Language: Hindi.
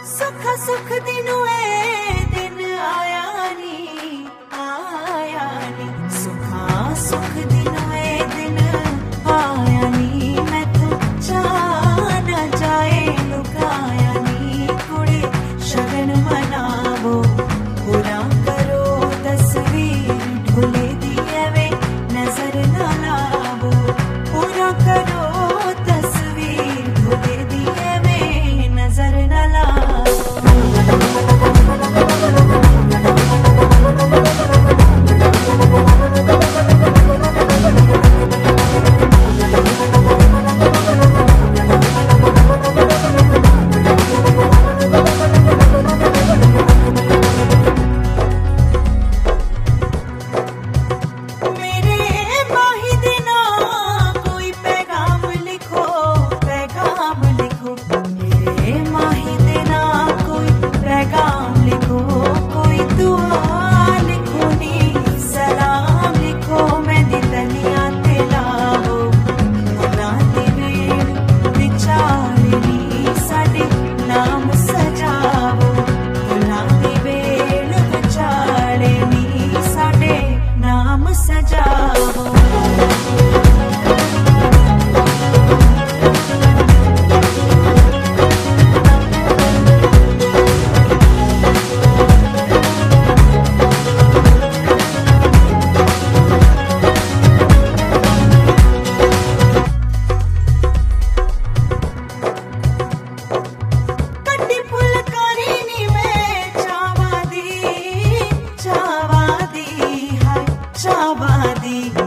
सुख दिनों दिन आया नी सुख दिनों दिन आया नी मैं तो जाना जाए लुकाया नी कुड़ी शगन मनावो पूरा करो तस्वीर ढोले दिए वे नजर न लावो पूरा करो तस्वीर ढोले दिए वे नजर न लावो। चावादी